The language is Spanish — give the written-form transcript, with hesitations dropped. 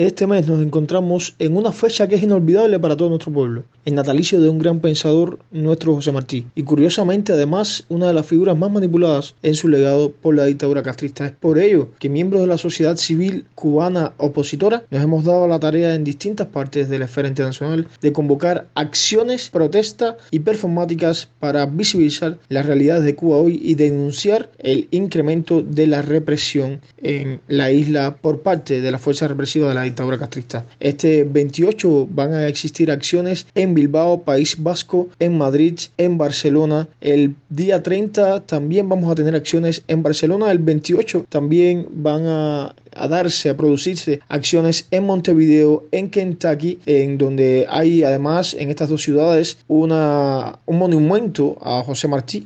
Este mes nos encontramos en una fecha que es inolvidable para todo nuestro pueblo, el natalicio de un gran pensador, nuestro José Martí, y curiosamente además una de las figuras más manipuladas en su legado por la dictadura castrista. Es por ello que miembros de la sociedad civil cubana opositora nos hemos dado la tarea en distintas partes de la esfera internacional de convocar acciones, protestas y performáticas para visibilizar las realidades de Cuba hoy y denunciar el incremento de la represión en la isla por parte de las fuerzas represivas de la dictadura castrista. Este 28 van a existir acciones en Bilbao, País Vasco, en Madrid, en Barcelona. El día 30 también vamos a tener acciones en Barcelona. El 28 también van a producirse acciones en Montevideo, en Kentucky, en donde hay además en estas dos ciudades un monumento a José Martí